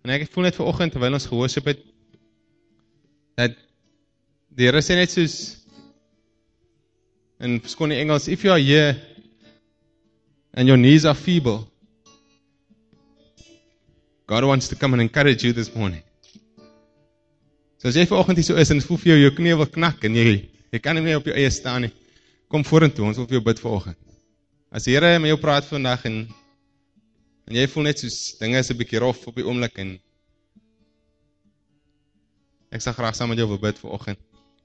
En ek voel net vanoggend, terwyl ons gehoorship het, dat die Here sê net soos, in verskoon die Engels, if you are here, and your knees are feeble, God wants to come and encourage you this morning. So as jy vanoggend hier so is, en het voel vir jou knie wil knak, en jy kan nie meer op jou eie staan nie, kom vorentoe, ons wil vir jou bid vanoggend. As die Here met jou praat vandag, en jy voel net soos, dinge is 'n bietjie rof op die oomblik, en ek sal graag saam met jou wil bid vanoggend.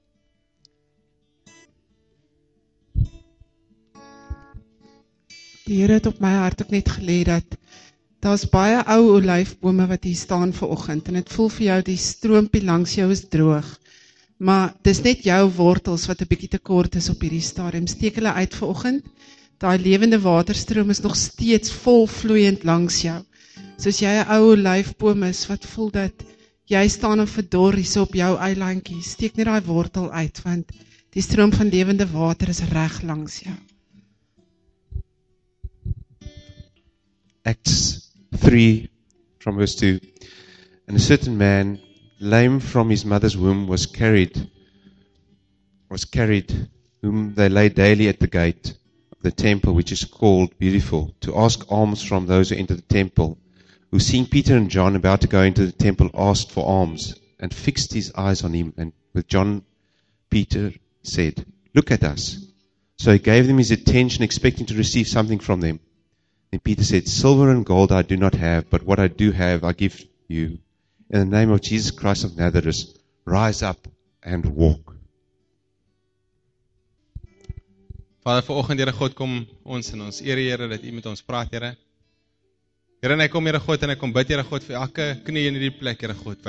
Die Here het op my hart ook net gelê dat daar's baie ou olyfbome wat hier staan vanoggend en dit voel vir jou die stroompie langs jou is droog. Maar dis net jou wortels wat 'n bietjie te kort is op hierdie stadium. Steek hulle uit vanoggend. Daai lewende waterstroom is nog steeds volvloeiend langs jou. Soos jy 'n ou olyfboom is wat voel dat jy staan en verdor hier op jou eilandjie. Steek net daai wortel uit want die stroom van lewende water is reg langs jou. Acts 3 from verse 2. And a certain man, lame from his mother's womb, was carried, whom they laid daily at the gate of the temple, which is called Beautiful, to ask alms from those who enter the temple, who seeing Peter and John about to go into the temple asked for alms, and fixed his eyes on him, and with John Peter said, "Look at us." So he gave them his attention, expecting to receive something from them. Then Peter said, "Silver and gold I do not have, but what I do have I give you. In the name of Jesus Christ of Nazareth, rise up and walk." Vader, vanoggend, Here God, kom ons en ons eer, Here, dat U met ons praat, Here. Here, en ek kom, Here God, en ek kom bid, Here God, vir elke knie in hierdie plek, Here God,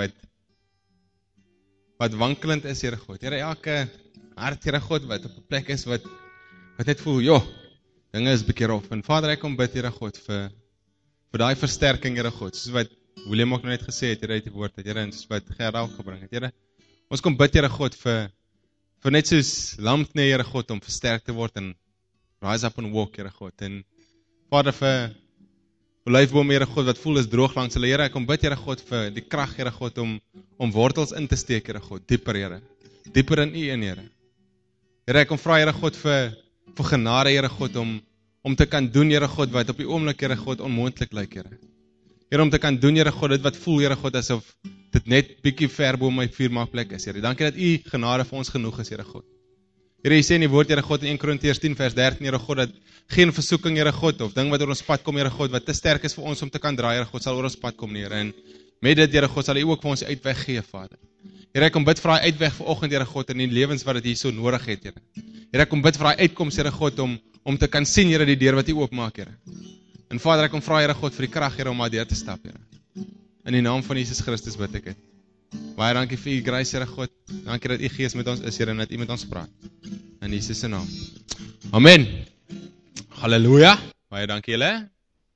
wat wankelend is, Here God. Here, elke hart, Here God, wat op 'n plek is, wat net voel, dinge is bietjie rof. En Vader, ek kom bid, Here God, vir daai versterking, Here God, soos wat William ook net gesê het, Here, uit die woord, Here, en soos wat Gerald gebring het, Here. Ons kom bid, Here God, vir net soos lampknie, Here God, om versterk te word en rise up and walk, Here God. En Vader, vir olyfboom, Here God, wat voel is droog langs hulle, Here, ek kom bid, Here God, vir die krag, Here God, om wortels in te steek, Here God, dieper, Here. Dieper in U in, Here. Here, ek kom vra, Here God, vir genade, Here God, om te kan doen, Here God, wat op die oomblik, Here God, onmoontlik lyk, Here. Here, om te kan doen, Here God, dit wat voel, Here God, asof dit net bietjie ver bo my vuurmaakplek is, Here. Dankie dat U genade vir ons genoeg is, Here God. Here, U sê in die woord, Here God, in 1 Korintiërs 10 vers 13, Here God, dat geen versoeking, Here God, of ding wat oor ons pad kom, Here God, wat te sterk is vir ons om te kan draai, Here God, sal oor ons pad kom, Here. En met dit, Here God, sal U ook vir ons uitweg gee, Vader. Here, ek kom bid vir daai uitweg vanoggend, Here God, in die lewens wat dit hier so nodig het, Here. Here, ek kom bid vir daai uitkoms, Here God, om te kan sien, Here, die deur wat U oopmaak, Here. En Vader, ek kom vra, Here God, vir die krag, Here, om daai deur te stap, Here. In die naam van Jesus Christus bid ek dit. Baie dankie vir U grace, Here God. Dankie dat U Gees met ons is, Here, en dat U met ons praat. In Jesus se naam. Amen. Halleluja. Baie dankie julle.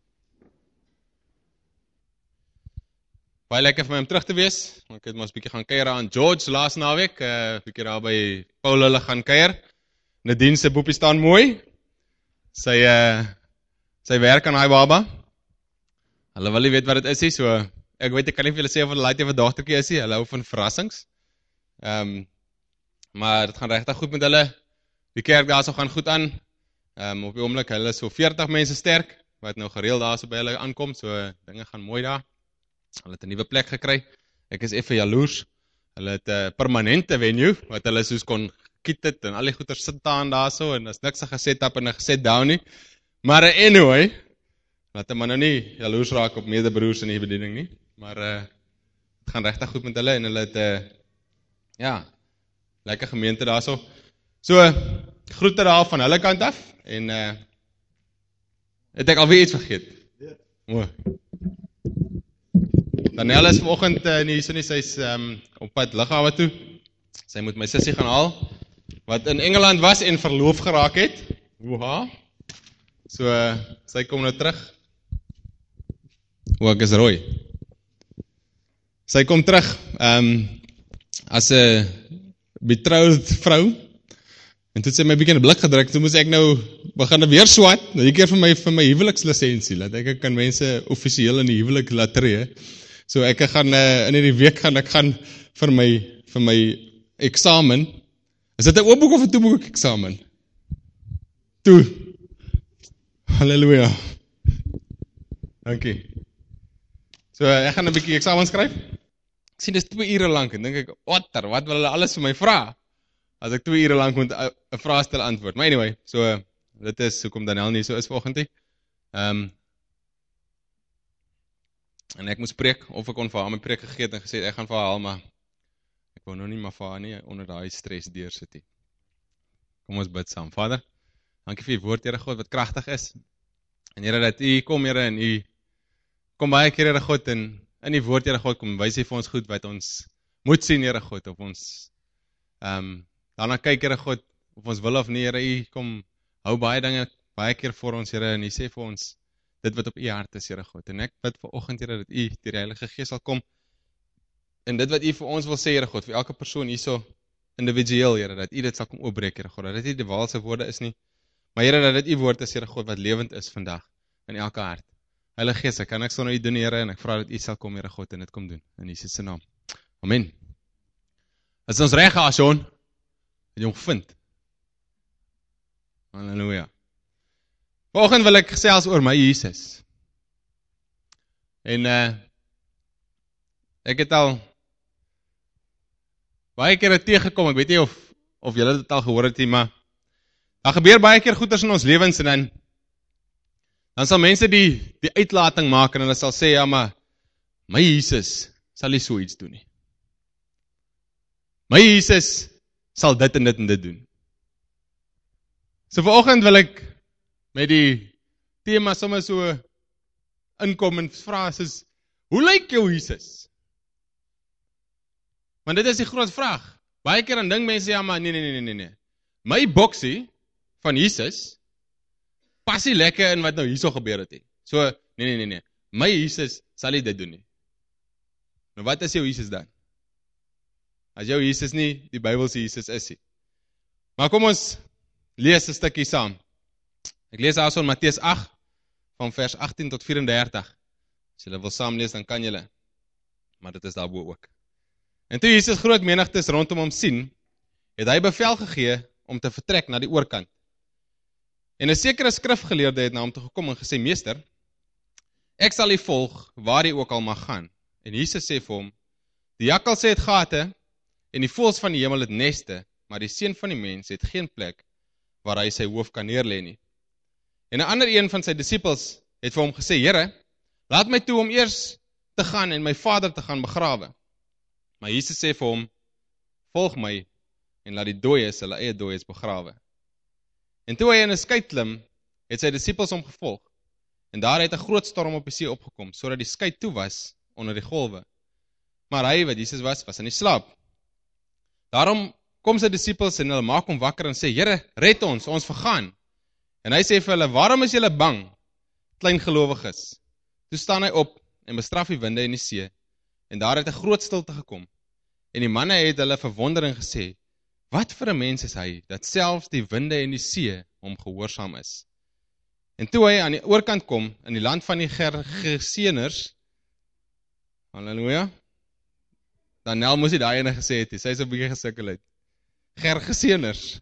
Baie lekker vir my om terug te wees. Ek het mos 'n bietjie gaan kuier aan George laas naweek, bietjie daar by Paul hulle gaan kuier. Nadine se boepie staan mooi. Sy werk aan daai baba. Hulle wil nie weet wat dit is nie, so ek weet ek kan nie vir julle sê of hulle laat 'n dogtertjie is nie. Hulle hou van verrassings. Maar dit gaan regtig goed met hulle. Die kerk daar sou gaan goed aan. Op die oomblik hulle is so 40 mense sterk wat nou gereeld daar so by hulle aankom, so dinge gaan mooi daar. Hulle het 'n nuwe plek gekry. Ek is effe jaloers. Hulle het 'n permanente venue wat hulle soos kon kiet het en al die goeder sit daar en daarso en daar's niks geset up en geset down nie. Maar anyway, laat hom nou nie jaloers raak op medebroers in die bediening nie, maar dit gaan regtig goed met hulle en hulle het lekker gemeente daarso. So groete daar van hulle kant af en het ek alweer iets vergeet. Mooi. Danielle is vanoggend nie hier nie, sy's op pad lughawe toe. Sy moet my sussie gaan haal wat in Engeland was en verloof geraak het. Woeha. So sy kom nou terug. Ek is rooi. Sy kom terug as 'n betroud vrou. En toe het sy my bietjie 'n blik gedruk, toe moes ek nou begin weer swat, nou die keer vir my huwelikslisensie, laat ek kan mense offisieel in die huwelik laat tree. So ek gaan in hierdie week gaan ek gaan vir my eksamen. Is dit 'n oop boek of 'n toe boek eksamen? Toe. Halleluja. Dankie. So ek gaan 'n bietjie eksamen skryf. Ek sien dis 2 ure lank en dink ek, wat wil hulle alles vir my vra? As ek 2 ure lank moet 'n vraag stel antwoord. Maar anyway, so dit is hoekom Daniel nie so is vanoggend nie. En ek moes preek, of ek kon vir haar my preek gegee het en gesê, ek gaan vir haar haal, maar ek wou nou nie maar vir haar nie onder daai stres deursit nie. Kom ons bid saam. Vader, dankie vir die woord, Here God, wat kragtig is. En Here, dat U kom, Here, en U kom baie keer, Here God, en in die woord, Here God, kom wys U vir ons goed wat ons moet sien, Here God, of ons daarna kyk, Here God, of ons wil of nie, Here, U kom hou baie dinge baie keer vir ons, Here, en U sê vir ons dit wat op U hart is, Here God. En ek bid vanoggend, Here, dat U deur die Heilige Gees sal kom en dit wat U vir ons wil sê, Here God, vir elke persoon hierso individueel, Here, dat U dit sal kom oopbreek, Here God, dat dit nie die waalse woorde is nie, maar Here, dat dit U woord is, Here God, wat lewend is vandag in elke hart. Heilige Gees, ek kan niks sonder U doen, Here, en ek vra dat U sal kom, Here God, en dit kom doen in Jesus se naam. Amen. Is ons reg, Asjon? Het jy hom gevind? Halleluja. Vanoggend wil ek gesels oor my Jesus. En ek het al baie keer teëgekom, ek weet nie of julle dit al gehoor het nie, maar daar gebeur baie keer goeders in ons lewens en dan sal mense die uitlating maak en hulle sal sê, ja, maar my Jesus sal nie so iets doen nie. My Jesus sal dit en dit en dit doen. So vanoggend wil ek met die tema sommer so inkom en vra is, hoe lyk jou Jesus? Want dit is die groot vraag. Baie keer dan dink mense, ja maar nee. My boksie van Jesus pas nie lekker in wat nou hierso gebeur het nie. So, nee. My Jesus sal nie dit doen nie. Nou wat is jou Jesus dan? As jou Jesus nie die Bybelse Jesus is nie. Maar kom ons lees 'n stukkie saam. Ek lees also in Matteus 8, van vers 18 tot 34. As julle wil saam lees, dan kan julle. Maar dit is daarbo ook. En toe Jesus groot menigtes rondom hom sien, het hy bevel gegee om te vertrek na die oorkant. En 'n sekere skrifgeleerde het na hom toe gekom en gesê, Meester, ek sal U volg, waar U ook al mag gaan. En Jesus sê vir hom, die jakkalse het gate, en die voëls van die hemel het neste, maar die seun van die mens het geen plek, waar hy sy hoof kan neerlê nie. En 'n ander een van sy disippels het vir hom gesê, Here, laat my toe om eers te gaan en my vader te gaan begrawe. Maar Jesus sê vir hom, volg my en laat die dooies hulle eie dooies begrawe. En toe hy in 'n skei klim, het sy disippels hom gevolg. En daar het 'n groot storm op die see opgekom, sodat die skei toe was onder die golwe. Maar hy, wat Jesus was in die slaap. Daarom kom sy disippels en hulle maak hom wakker en sê, Here, red ons vergaan. En hy sê vir hulle, waarom is julle bang, klein gelowiges? Toe staan hy op en bestraf die winde en die see. En daar het 'n groot stilte gekom. En die manne het hulle verwondering gesê, wat vir 'n mens is hy, dat selfs die winde en die see hom gehoorsaam is. En toe hy aan die oorkant kom, in die land van die Gergeseners, halleluja, Daniel moes nie daai ene gesê het, sy is 'n bietjie gesukkel uit. Gergeseners.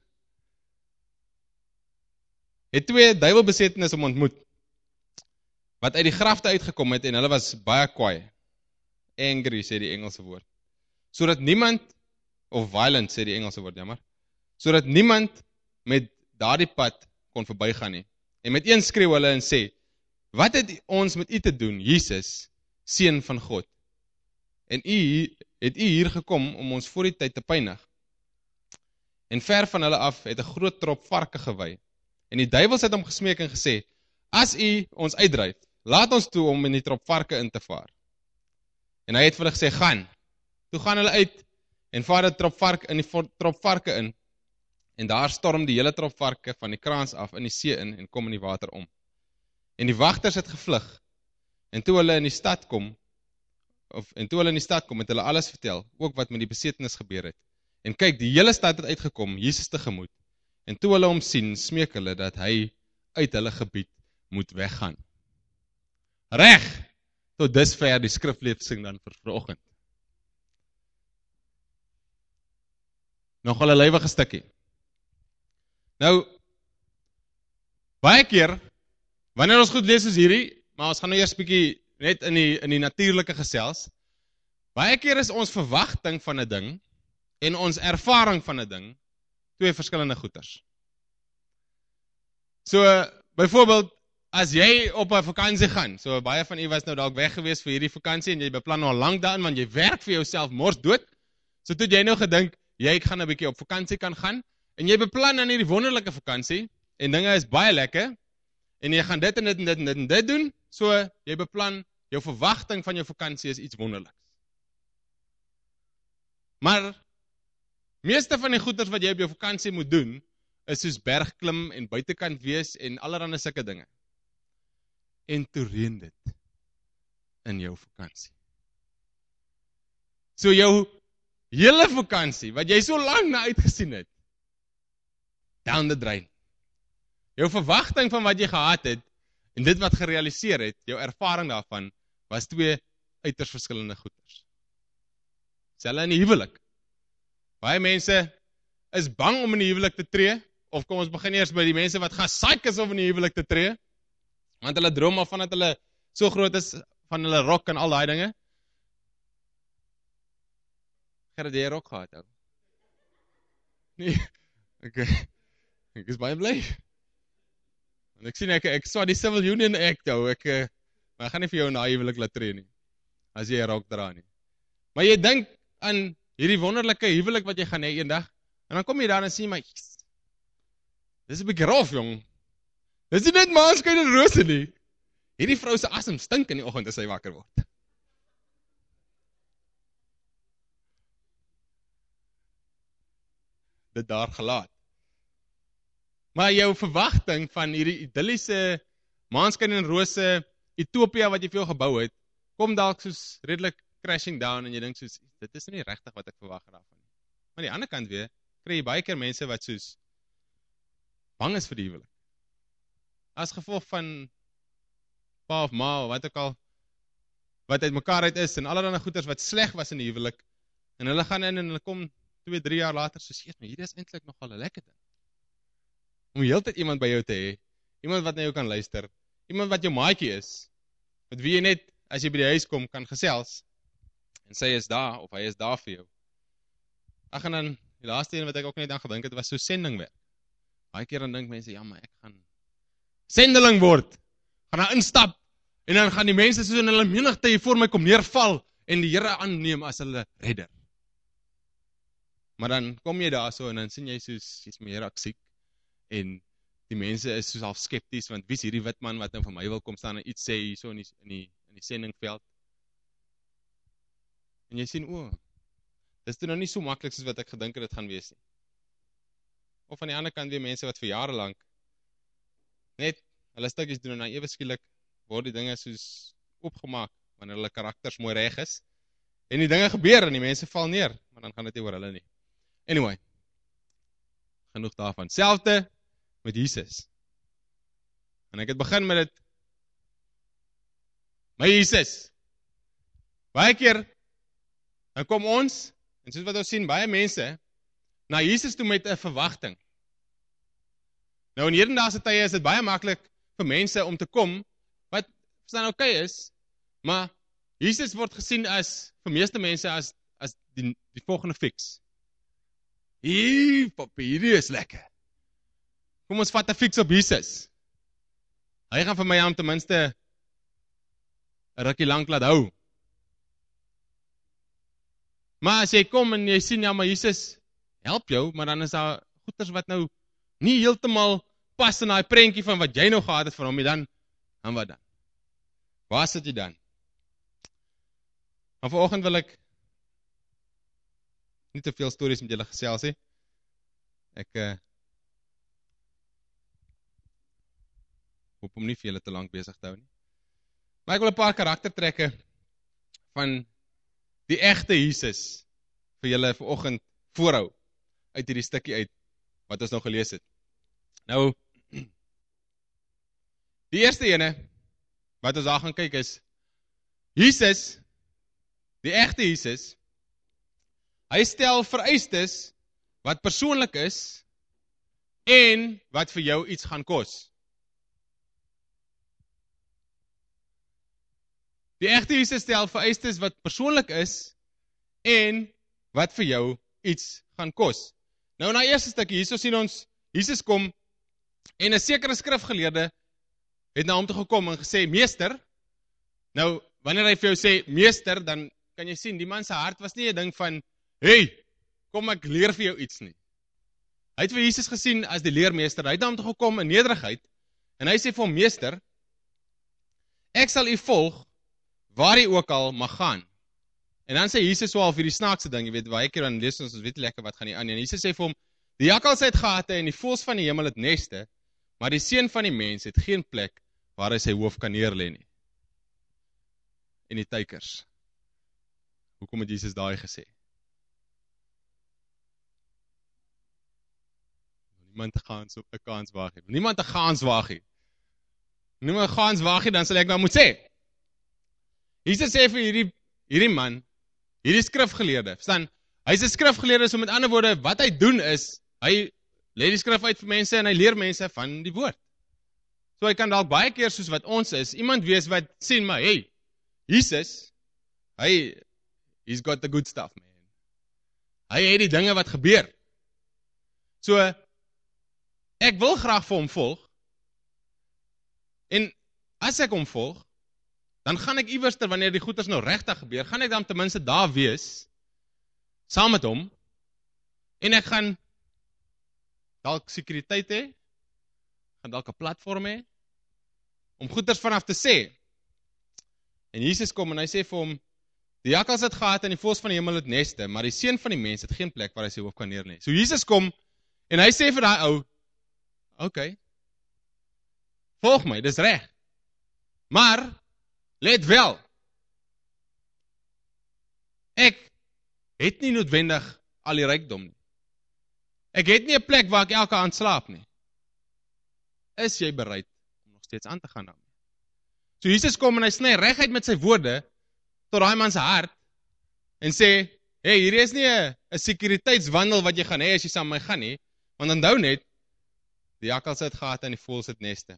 Het 2 duiwelbesettenes hom ontmoet, wat uit die grafte uitgekom het, en hulle was baie kwaai. Angry, sê die Engelse woord. Sodat niemand, of violent, sê die Engelse woord, jammer, sodat niemand met daardie pad kon verbygaan nie. En met een skreeu hulle en sê, wat het ons met U te doen, Jesus, seun van God? En het U hier gekom om ons voor die tyd te pynig? En ver van hulle af het 'n groot trop varke gewy. En die duiwels het hom gesmeek en gesê, as U ons uitdryf, laat ons toe om in die trop varke in te vaar. En hy het vir hulle gesê, gaan. Toe gaan hulle uit en vaar die trop varke in. En daar storm die hele trop varke van die kraans af in die see in en kom in die water om. En die wagters het gevlug. En toe hulle in die stad kom, het hulle alles vertel, ook wat met die besettenis gebeur het. En kyk, die hele stad het uitgekom, Jesus tegemoet. En toe hulle hom sien, smeek hulle dat hy uit hulle gebied moet weggaan. Reg, tot dusver die skriflesing dan vir vanoggend. Nogal 'n lywige stukkie. Nou, baie keer, wanneer ons goed lees soos hierdie, maar ons gaan nou eers bietjie net in die natuurlike gesels, baie keer is ons verwagting van 'n ding, en ons ervaring van 'n ding, twee verskillende goeters. So, byvoorbeeld, as jy op 'n vakansie gaan, so baie van u was nou dalk weg gewees vir hierdie vakansie, en jy beplan al lank daarin, want jy werk vir jouself mors dood, so toe jy nou gedink, jy gaan 'n bietjie op vakansie kan gaan, en jy beplan aan hierdie wonderlike vakansie, en dinge is baie lekker, en jy gaan dit en dit en dit en dit en dit doen, so jy beplan, jou verwagting van jou vakansie is iets wonderliks. Maar, meeste van die goeders wat jy op jou vakansie moet doen, is soos bergklim en buitekant wees en allerlei sulke dinge. En toe reën dit in jou vakansie. So jou hele vakansie, wat jy so lank na uitgesien het, down the drain. Jou verwagting van wat jy gehad het, en dit wat gerealiseer het, jou ervaring daarvan, was twee uiters verskillende goeders. Selfs in die huwelik. Baie mense is bang om in die huwelik te tree, of kom ons begin eers by die mense wat gaan psych is om in die huwelik te tree, want hulle droom af van dat hulle so groot is, van hulle rok en al daai dinge. Gerard, jy rok gehad, ou? Nee, ek is baie bly. En ek sien, ek swa die Civil Union Act, ou, maar ek gaan nie vir jou in daai huwelik laat tree nie, as jy 'n rok dra nie. Maar jy dink aan hierdie wonderlike huwelik wat jy gaan hê eendag, en dan kom jy daar en sê, maar, dis 'n bietjie rof, jong. Dis nie net maanskyn en rose nie. Hierdie vrou se asem stink in die oggend as sy wakker word. Dit daar gelaat. Maar jou verwagting van hierdie idilliese maanskyn en rose utopia wat jy vir jou gebou het, kom dalk soos redelik crashing down en jy dink soos, dit is nie regtig wat ek verwag daarvan nie. Maar aan die ander kant weer, kry jy baie keer mense wat soos bang is vir die huwelik. As gevolg van pa of ma, of wat ook al, wat uit mekaar uit is, en allerlei goeders wat sleg was in die huwelik, en hulle gaan in en hulle kom 2-3 jaar later, soos, maar hier is eintlik nogal 'n lekker ding. Om heeltyd iemand by jou te hê, iemand wat na jou kan luister, iemand wat jou maatjie is, met wie jy net, as jy by die huis kom, kan gesels, en sy is daar, of hy is daar vir jou. Ag, en dan, die laaste een wat ek ook net aan gedink het, was so sendingwerk. Baie keer dan dink mense, ja, maar ek gaan sendeling word, gaan daar instap, en dan gaan die mense soos in hulle menigte hier voor my kom neerval, en die Here aanneem as hulle redder. Maar dan kom jy daar so, en dan sien jy soos, jy's meer ek siek, en die mense is soos half skepties, want wie is hierdie wit man wat nou vir my wil kom staan en iets sê hier so in die sendingveld. En jy sien, dis toe nou nie so maklik soos wat ek gedink het dit gaan wees nie. Of aan die ander kant weer mense wat vir jare lank net hulle stukkies doen en dan ewe skielik word die dinge soos opgemaak wanneer hulle karakters mooi reg is. En die dinge gebeur en die mense val neer, maar dan gaan dit nie oor hulle nie. Anyway, genoeg daarvan. Selfde met Jesus. En ek het begin met dit. My Jesus. Baie keer, dan kom ons, en soos wat ons sien, baie mense, na Jesus toe met 'n verwagting. Nou in hedendaagse tye is dit baie maklik vir mense om te kom, wat verstaan okay is, maar Jesus word gesien as, vir meeste mense, as die volgende fix. Papi, hierdie is lekker. Kom ons vat 'n fix op Jesus. Hy gaan vir my ten minste 'n rukkie lank laat hou. Maar as jy kom en jy sien, ja, maar Jesus help jou, maar dan is daar goeders wat nou nie heeltemal pas in daai prentjie van wat jy nou gehad het van hom, dan wat dan? Waar sit jy dan? Maar vanoggend wil ek nie te veel stories met julle gesels nie. Ek hoop om nie vir julle te lank besig te hou nie. Maar ek wil 'n paar karaktertrekke van die egte Jesus vir julle vanoggend voorhou uit hierdie stukkie uit wat ons nou gelees het. Nou, die eerste ene wat ons daar gaan kyk is Jesus, die egte Jesus, hy stel vereistes wat persoonlik is en wat vir jou iets gaan kos. Die egte Jesus stel vereistes wat persoonlik is en wat vir jou iets gaan kos. Nou na eerste stukkie, hierso sien ons, Jesus kom en 'n sekere skrifgeleerde het na hom toe gekom en gesê, meester, nou wanneer hy vir jou sê, meester, dan kan jy sien, die man se hart was nie 'n ding van, hey, kom ek leer vir jou iets nie. Hy het vir Jesus gesien as die leermeester, hy het na hom toe gekom in nederigheid, en hy sê vir hom, meester, ek sal u volg, waar hy ook al mag gaan. En dan sê Jesus so al vir die snaakse ding, jy weet, baie keer dan lees ons weet lekker wat gaan nie aan nie. En Jesus sê vir hom, die jakkals het gate en die voëls van die hemel het neste, maar die seun van die mens het geen plek waar hy sy hoof kan neerlê nie. En die teikers. Hoekom het Jesus daai gesê? Niemand 'n kans waag nie. Niemand 'n kans waag nie. Niemand 'n kans waag nie, dan sal ek nou moet sê. Jesus sê vir hierdie man, hierdie skrifgeleerde, verstaan, hy's 'n skrifgeleerde, so met ander woorde, wat hy doen is, hy lê die skrif uit vir mense en hy leer mense van die woord. So hy kan dalk baie keer soos wat ons is, iemand wees wat sien, maar hey, Jesus, he's got the good stuff, man. Hy het die dinge wat gebeur. So, ek wil graag vir hom volg, en as ek hom volg, dan gaan ek iewerster, wanneer die goeders nou regtig gebeur, gaan ek dan ten minste daar wees, saam met hom, en ek gaan dalk sekuriteit hê, gaan dalk 'n platform hê, om goeders vanaf te sê. En Jesus kom en hy sê vir hom, die jakkals het gate en die voëls van die hemel het neste, maar die seun van die mens het geen plek waar hy sy hoof kan neerlê. So Jesus kom, en hy sê vir daai ou, okay, volg my, dis reg. Maar, let wel, ek het nie noodwendig al die rykdom nie. Ek het nie 'n plek waar ek elke aand slaap nie. Is jy bereid om nog steeds aan te gaan daarmee? So Jesus kom en hy sny reguit met sy woorde tot daai man se hart en sê, hey, hier is nie 'n sekuriteitswandel wat jy gaan hê as jy saam met my gaan nie, want onthou net, die jakkals het gate en die voëls het neste.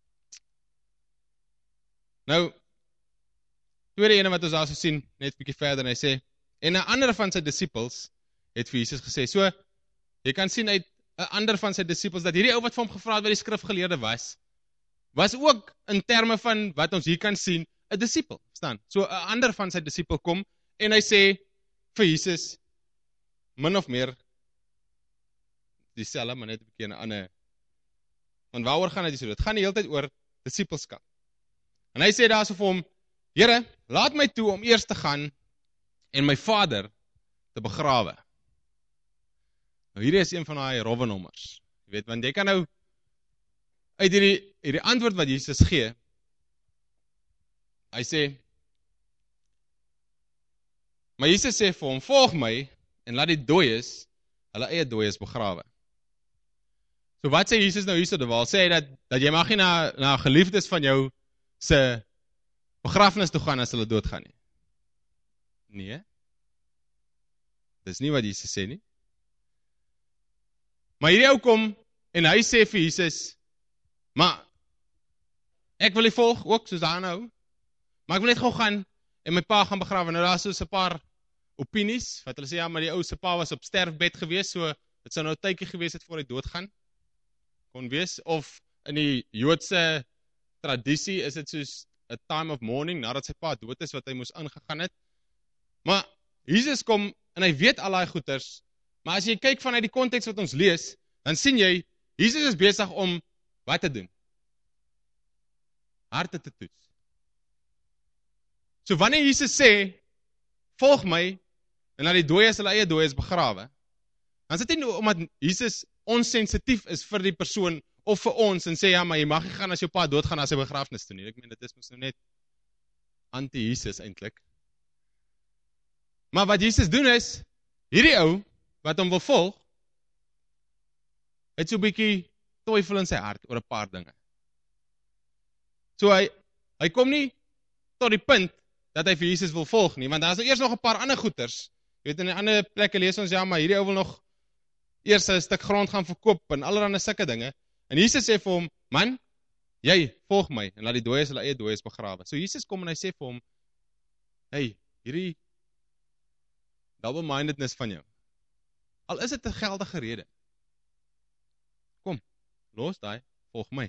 Nou, tweede ene wat ons daar so sien, net 'n bietjie verder, en hy sê, en 'n ander van sy disippels het vir Jesus gesê, so, jy kan sien uit 'n ander van sy disippels, dat hierdie ou wat vir hom gevra het wat die skrifgeleerde was ook in terme van wat ons hier kan sien, 'n disipel, verstaan? So 'n ander van sy disipel kom, en hy sê vir Jesus, min of meer, dieselfde, maar net 'n bietjie 'n ander, want waaroor gaan dit so? Dit gaan die hele tyd oor disipelskap. En hy sê daar so vir hom, Here, laat my toe om eers te gaan en my vader te begrawe. Nou hierdie is een van daai rowwe nommers. Jy weet, want jy kan nou uit hierdie antwoord wat Jesus gee, hy sê, maar Jesus sê vir hom, volg my en laat die dooies hulle eie dooies begrawe. So wat sê Jesus nou hierso, terwyl sê hy dat jy mag nie na geliefdes van jou se begrafnis toe gaan as hulle doodgaan nie? Nee. Dis nie wat Jesus sê nie. Maar hierdie ou kom en hy sê vir Jesus, maar ek wil die volg ook soos daar nou, maar ek wil net gou gaan en my pa gaan begrawe. Nou daar is soos 'n paar opinies wat hulle sê, ja, maar die ou se pa was op sterfbed gewees, so dit sou nou 'n tydjie gewees het voor hy doodgaan. Kon wees, of in die Joodse tradisie is dit soos a time of mourning, nadat sy pa dood is, wat hy moes ingegaan het. Maar Jesus kom, en hy weet al daai goeters, maar as jy kyk vanuit die konteks wat ons lees, dan sien jy, Jesus is besig om wat te doen? Harte te toets. So wanneer Jesus sê, volg my, en laat die dooies hulle eie dooies begrawe, dan is dit nie omdat Jesus onsensitief is vir die persoon, of vir ons, en sê, ja, maar jy mag nie gaan as jou pa doodgaan as hy begrafnis toe nie. Ek meen, dit is mos nou net anti-Jesus eintlik. Maar wat Jesus doen is, hierdie ou, wat hom wil volg, het so 'n bietjie twyfel in sy hart oor 'n paar dinge. So hy kom nie tot die punt dat hy vir Jesus wil volg nie, want daar is nou eers nog 'n paar ander goeters. Jy weet, in 'n ander plekke lees ons, ja, maar hierdie ou wil nog eers 'n stuk grond gaan verkoop en allerlei sulke dinge. En Jesus sê vir hom, man, jy volg my en laat die dooies hulle eie dooies begrawe. So Jesus kom en hy sê vir hom, hey, hierdie double-mindedness van jou, al is dit 'n geldige rede, kom, los daai, volg my.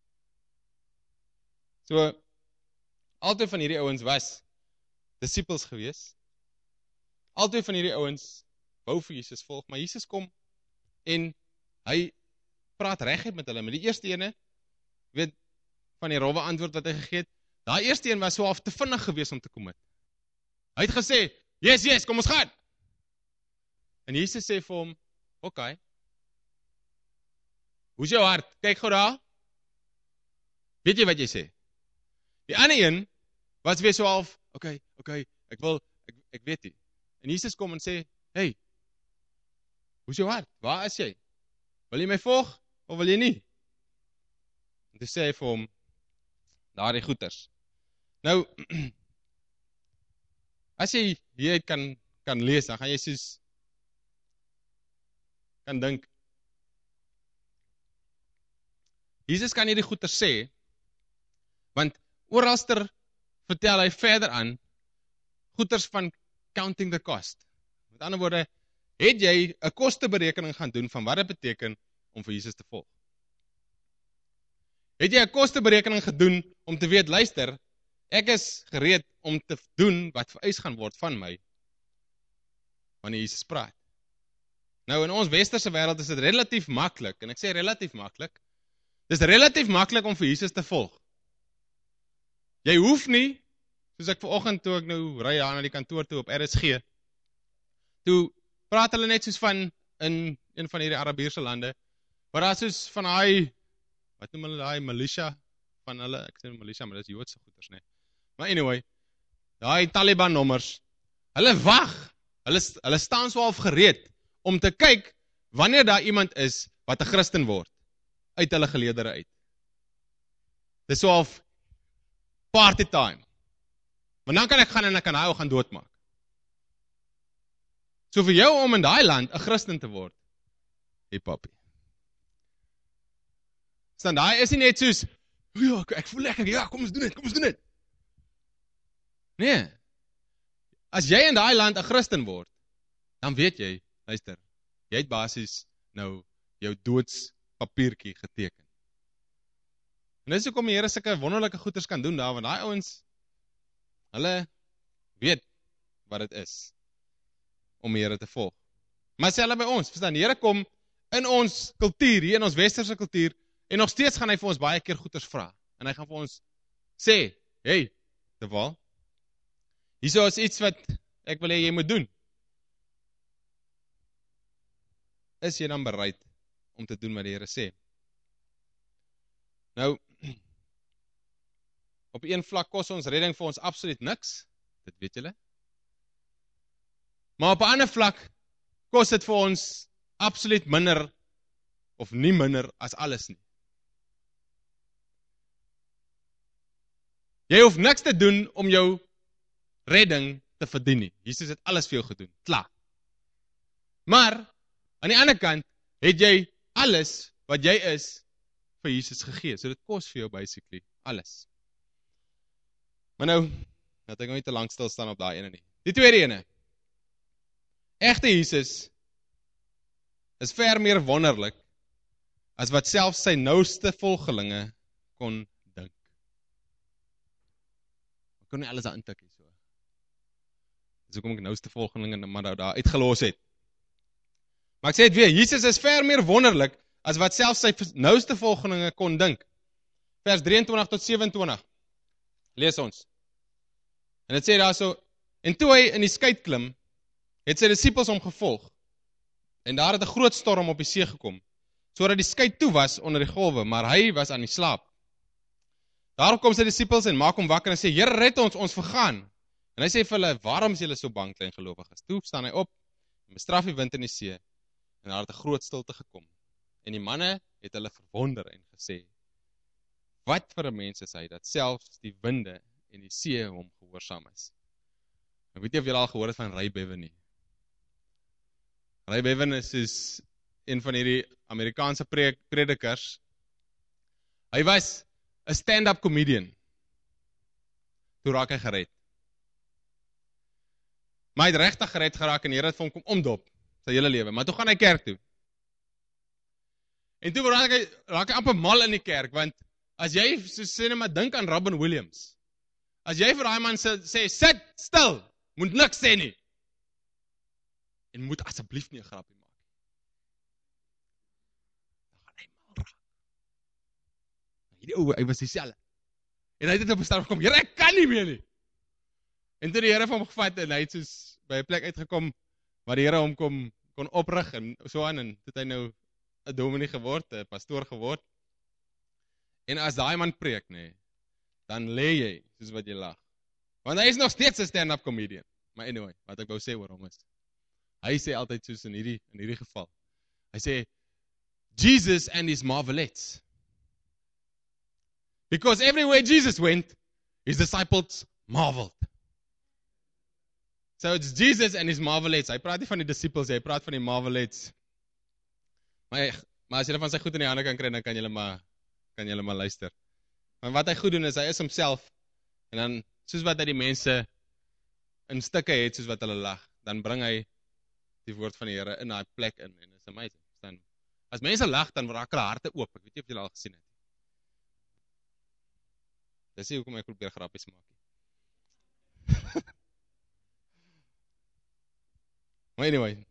So, albei van hierdie ouens was disippels gewees. Albei van hierdie ouens wou vir Jesus volg, maar Jesus kom en hy praat reguit met hulle. Met die eerste ene, weet, van die rowwe antwoord wat hy gegee het, daai eerste een was so half te vinnig gewees om te kom met. Hy het gesê, yes, kom ons gaan. En Jesus sê vir hom, okay, hoe's jou hart? Kyk gou daar. Weet jy wat jy sê? Die ander een was weer so half, okay, ek weet nie. En Jesus kom en sê, hey, hoe's jou hart? Waar is jy? Wil jy my volg, of wil jy nie? En toe sê hy vir hom, daardie goeters. Nou, as jy hier kan lees, dan gaan jy soos, kan dink, Jesus kan hierdie goeters sê, want oralster vertel hy verder aan, goeters van counting the cost. Met ander woorde, het jy 'n kosteberekening gaan doen van wat dit beteken om vir Jesus te volg? Het jy 'n kosteberekening gedoen om te weet, luister, ek is gereed om te doen wat vereis gaan word van my, wanneer Jesus praat. Nou in ons westerse wêreld is dit relatief maklik, en ek sê relatief maklik, dis relatief maklik om vir Jesus te volg. Jy hoef nie, soos ek vanoggend toe ek nou ry aan na die kantoor toe op RSG, toe praat hulle net soos van, in een van hierdie Arabiese lande, waar daar soos van daai, wat noem hulle daai militia, van hulle, ek sê militia, maar dit is Joodse goeders, nee. Maar anyway, daai Taliban nommers, hulle wag, hulle staan so half gereed, om te kyk, wanneer daar iemand is, wat 'n Christen word, uit hulle geleedere uit. Dis so half, party time. Want dan kan ek gaan en ek kan hy gaan doodmaak. So vir jou om in daai land 'n Christen te word, hey papi. Staan daai is nie net soos, ja, ek voel lekker, ja, kom ons doen dit. Nee. As jy in daai land 'n Christen word, dan weet jy, luister, jy het basies nou jou doodspapiertjie geteken. En dis hoekom die Here sulke wonderlike goeders kan doen daar, want daai ouens, hulle weet wat dit is om die Here te volg. Maar sê hulle by ons, verstaan, die Here kom in ons kultuur, hier in ons westerse kultuur, en nog steeds gaan hy vir ons baie keer goeders vra. En hy gaan vir ons sê, hey, Deval, hierso is iets wat ek wil hê jy moet doen. Is jy dan bereid om te doen wat die Here sê? Nou, op een vlak kos ons redding vir ons absoluut niks, dit weet julle. Maar op 'n ander vlak kos dit vir ons absoluut minder, of nie minder as alles nie. Jy hoef niks te doen om jou redding te verdien nie. Jesus het alles vir jou gedoen, klaar. Maar, aan die ander kant, het jy alles wat jy is vir Jesus gegee. So dit kos vir jou basically alles. Maar nou, dat ek nou nie te lang stil staan op daai ene nie. Die tweede ene. Egte Jesus is ver meer wonderlik as wat selfs sy nouste volgelinge kon dink. Ek kon nie alles daar intik nie so. Dis hoekom ek nouste volgelinge maar daar uitgelos het. Maar ek sê dit weer, Jesus is ver meer wonderlik as wat selfs sy nouste volgelinge kon dink. Vers 23 tot 27. Lees ons. En dit sê daar so, en toe hy in die skei klim, het sy disippels hom gevolg. En daar het 'n groot storm op die see gekom, sodat die skei toe was onder die golwe, maar hy was aan die slaap. Daarop kom sy disippels en maak hom wakker en sê, Here, red ons, ons vergaan. En hy sê vir hulle, waarom is julle so bang, klein gelowiges? Toe staan hy op en bestraf die wind in die see, en daar het 'n groot stilte gekom. En die manne het hulle verwonder en gesê, wat vir 'n mens is hy, dat selfs die winde en die see hom gehoorsaam is. Ek weet nie of julle al gehoor het van Ray Bevan nie. Ray Bevan is een van hierdie Amerikaanse predikers. Hy was 'n stand-up comedian. Toe raak hy gered. Maar hy het regtig gered geraak en die Here het vir hom kom omdop sy hele lewe, maar toe gaan hy kerk toe. En toe raak hy amper mal in die kerk, want as jy sê net maar dink aan Robin Williams. As jy vir daai man sê sit stil, moet niks sê nie. En moet asseblief nie 'n grapie maak nie. Dan gaan hy mal raak. Hierdie ou, hy was dieselfde. En hy het dit op 'n stadium gekom, Here, ek kan nie meer nie. En toe die Here vir hom gevat en hy het soos by 'n plek uitgekom waar die Here hom kon oprig en so aan en het hy nou 'n dominee geword, 'n pastoor geword. En as daai man preek, nee, dan lê jy soos wat jy lag. Want hy is nog steeds 'n stand-up comedian. Maar anyway, wat ek wou sê oor hom is, hy sê altyd soos in hierdie geval. Hy sê Jesus and his marvelettes. Because everywhere Jesus went, his disciples marveled. So it's Jesus and his marvelettes. Hy praat nie van die disciples, hy praat van die marvelettes. Maar as jy van sy goed in die hande kan kry, dan kan julle maar luister. Maar wat hy goed doen is, hy is homself, en dan, soos wat hy die mense in stukke het, soos wat hulle lag, dan bring hy die woord van die Here in daai plek in, en it's amazing. Dan, as mense lag, dan raak hulle harte oop. Ek weet nie of julle al gesien het. Dis nie hoekom ek probeer grappies maak nie. Maar anyway,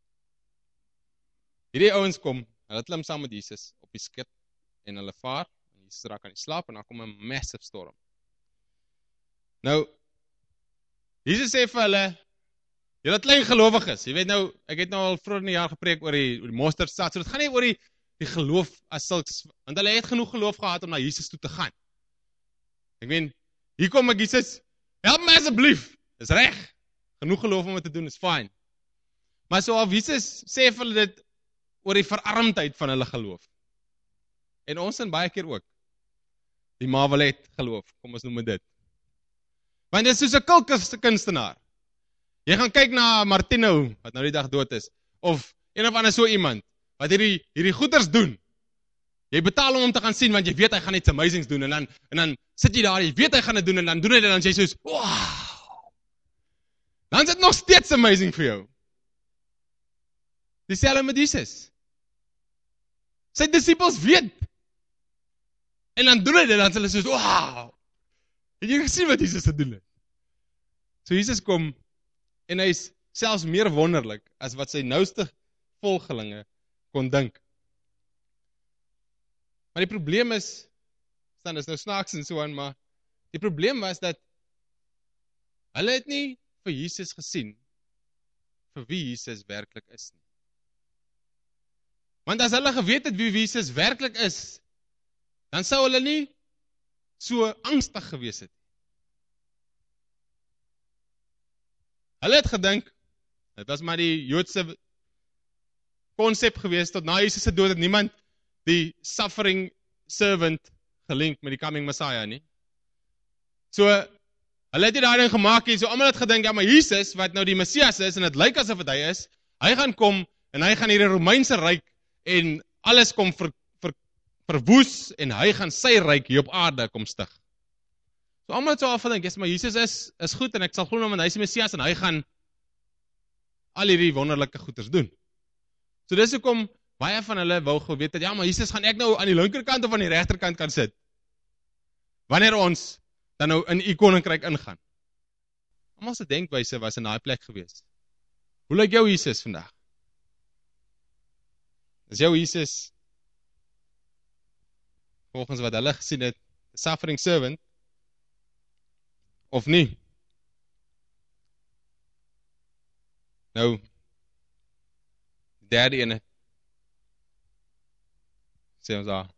hierdie ouens kom, hulle klim saam met Jesus op die skip, en hulle vaar, en Jesus raak aan die slaap, en dan kom 'n massive storm. Nou, Jesus sê vir hulle, julle klein gelowiges, jy weet nou, ek het nou al vroeër in die jaar gepreek oor die mosterdsaad, so dit gaan nie oor die geloof as sulks, want hulle het genoeg geloof gehad om na Jesus toe te gaan. Ek meen, hier kom ek Jesus, help my asseblief, is reg, genoeg geloof om dit te doen, is fine. Maar so al Jesus sê vir hulle dit oor die verarmdheid van hulle geloof. En ons in baie keer ook, die marvelet geloof, kom ons noem dit. Want dit is soos 'n kulkunstenaar. Jy gaan kyk na Martino, wat nou die dag dood is, of een of ander so iemand, wat hierdie goeders doen. Jy betaal hom om te gaan sien, want jy weet hy gaan iets amazings doen, en dan sit jy daar, jy weet hy gaan dit doen, en dan doen hy dit, en dan sê jy soos, wow! Dan is dit nog steeds amazing vir jou. Dieselfde met Jesus. Sy disciples weet, en dan doen hy dit, dan sê hulle soos, wow! Het jy gesien wat Jesus gedoen het? So Jesus kom, en hy is selfs meer wonderlik, as wat sy nouste volgelinge kon dink. Maar die probleem is nou snaaks en so aan, maar die probleem was dat hulle het nie vir Jesus gesien, vir wie Jesus werklik is nie. Want as hulle geweet het wie Jesus werklik is, dan sou hulle nie so angstig gewees het. Hulle het gedink, dit was maar die Joodse konsep gewees, tot na Jesus se dood het niemand die suffering servant gelink met die coming Messiah nie. So, hulle het nie daai ding gemaak nie, so almal het gedink, ja maar Jesus, wat nou die Messias is, en het lyk asof het hy is, hy gaan kom, en hy gaan hierdie Romeinse ryk, en alles kom verwoes, en hy gaan sy ryk hier op aarde kom stig. So almal het so al gedink, yes, maar Jesus is goed, en ek sal glo want hy is die Messias, en hy gaan al hierdie wonderlike goeders doen. So dis hoekom baie van hulle wou geweet het, ja, maar Jesus, gaan ek nou aan die linkerkant of aan die regterkant kan sit? Wanneer ons dan nou in die koninkryk ingaan. Almal se denkwyse was in daai plek gewees. Hoe lyk jou Jesus vandag? Is jou Jesus, volgens wat hulle gesien het, the suffering servant, of nie? Nou, derde ene, sê ons daar.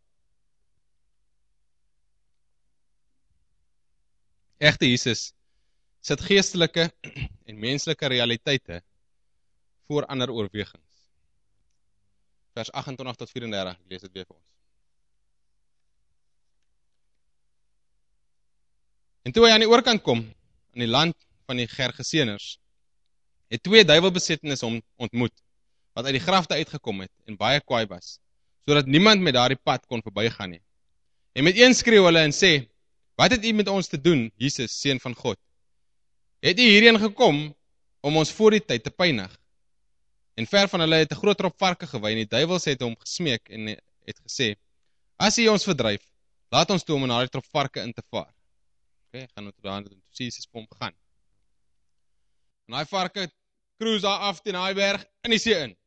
Egte Jesus sit geestelike en menslike realiteite voor ander oorwegings. Vers 28 tot 34, ek lees dit weer vir ons. En toe hy aan die oorkant kom, in die land van die Gergeseners, het 2 duiwelbesettenis hom ontmoet, wat uit die grafte uitgekom het, en baie kwaai was, sodat niemand met daardie pad kon verbygaan nie. En met een skreeu hulle en sê, wat het u met ons te doen, Jesus, seun van God? Het u hierheen gekom, om ons voor die tyd te pynig? En ver van hulle het 'n groot trop varke gewy, en die duiwels het hom gesmeek, en het gesê, as u ons verdryf, laat ons toe om in daardie trop varke in te vaar. Okay, gaan nou toe daar, toe sê Jesus vir hom gaan. En daai varke cruise daar af teen daai berg, in die see in.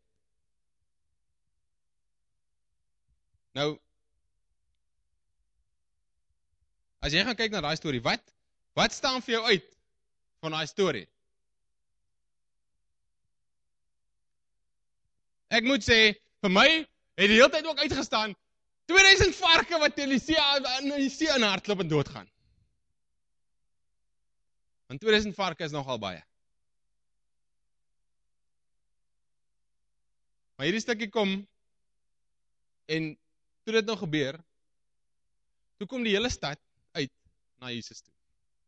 Nou, as jy gaan kyk na daai storie, wat staan vir jou uit van daai storie? Ek moet sê, vir my het die hele tyd ook uitgestaan, 2000 varke wat in die see in hardloop en doodgaan. Want 2000 varke is nogal baie. Maar hierdie stukkie kom, en toe dit nou gebeur, toe kom die hele stad uit na Jesus toe.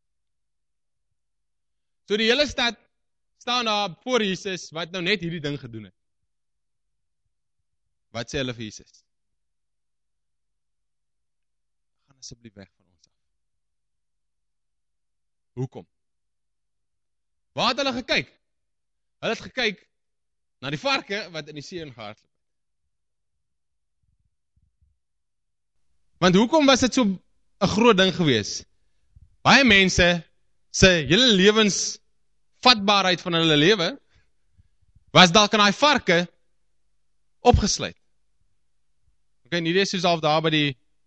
So die hele stad staan daar voor Jesus, wat nou net hierdie ding gedoen het. Wat sê hulle vir Jesus? Gaan asseblief weg van ons af. Hoekom? Waar het hulle gekyk? Hulle het gekyk na die varke wat in die see ingehardloop het. Want hoekom was dit so 'n groot ding gewees? Baie mense se hele lewensvatbaarheid van hulle lewe was dalk in daai varke opgesluit. Okay, nie dis soos al daar by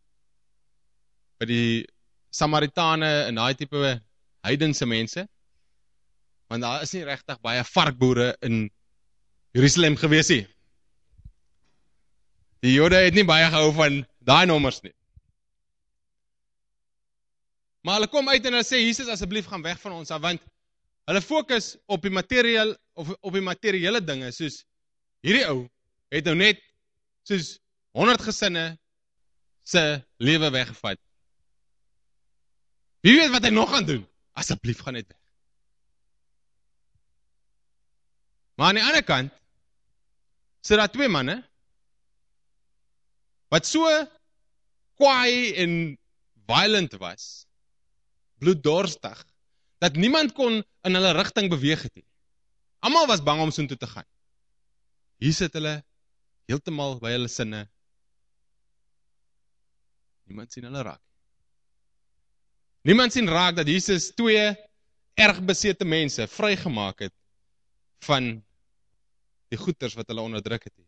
die Samaritane en daai tipe heidense mense, want daar is nie regtig baie varkboere in Jerusalem gewees nie. Die Jode het nie baie gehou van daai nommers nie. Maar hulle kom uit en hulle sê, Jesus, asseblief gaan weg van ons af, want hulle fokus op die materiële dinge, soos hierdie ou het nou net soos 100 gesinne se lewe weggevat. Wie weet wat hy nog gaan doen? Asseblief gaan net weg. Maar aan die ander kant, sit daar 2 manne, wat so kwaai en violent was, bloeddorstig, dat niemand kon in hulle rigting beweeg het nie. Almal was bang om soontoe te gaan. Hier sit hulle, heeltemal by hulle sinne. Niemand sien hulle raak. Niemand sien raak dat Jesus 2 erg besete mense vrygemaak het van die goeters wat hulle onderdruk het.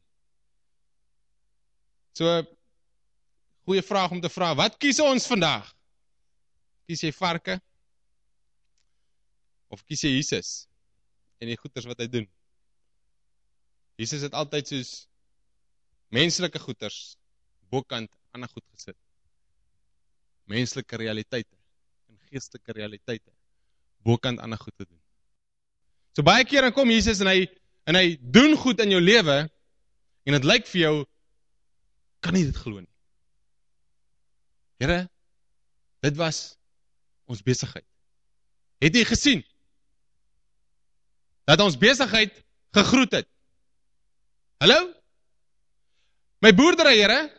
So, goeie vraag om te vra, wat kies ons vandag? Kies jy varke? Of kies jy Jesus? En die goeters wat hy doen? Jesus het altyd soos menslike goeters bokant ander goed gesit. Menslike realiteite en geestelike realiteite bokant ander goed te doen. So baie keer dan kom Jesus en hy doen goed in jou lewe en dit lyk vir jou, kan nie dit glo nie. Here, dit was ons besigheid. Het jy gesien dat ons besigheid gegroet het? Hallo? My boerdery, Here,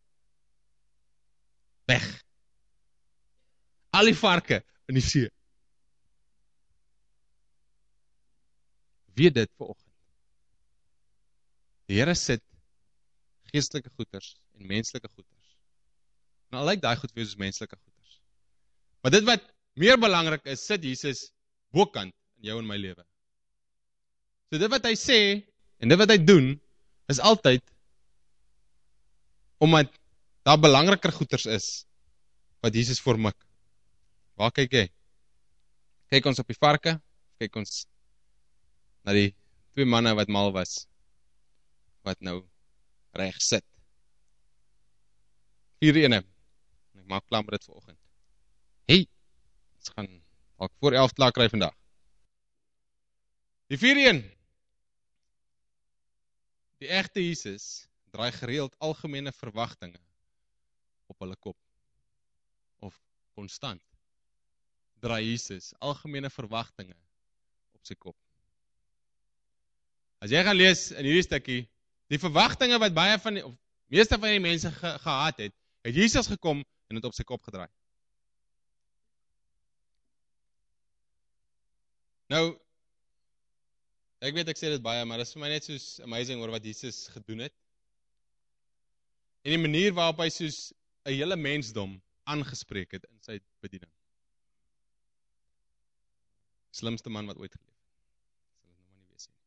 weg. Al die varke in die see. Weet dit vanoggend. Die Here sit geestelike goeders en menslike goeders. En al lyk daai goed wees soos menslike goeders. Maar dit wat meer belangrik is, sit Jesus bokant in jou en my lewe. So dit wat hy sê en dit wat hy doen is altyd omdat daar belangriker goeders is wat Jesus voormik. Waar kyk jy? Kyk ons op die varke, kyk ons na die 2 manne wat mal was, wat nou reg sit. 4 ene, ek maak klaar met dit vanoggend. Hey, ons gaan dalk voor 11 klaar kry vandag. Die 4-1. Die egte Jesus draai gereeld algemene verwagtinge op hulle kop. Of konstant draai Jesus algemene verwagtinge op sy kop. As jy gaan lees in hierdie stukkie, die verwagtinge wat baie van of meeste van die mense gehad het Jesus gekom en het op sy kop gedraai. Nou, ek weet ek sê dit baie, maar dit is vir my net soos amazing oor wat Jesus gedoen het. En die manier waarop hy soos 'n hele mensdom aangespreek het in sy bediening. Slimste man wat ooit geleef het. Sal dit nou maar nie wees nie.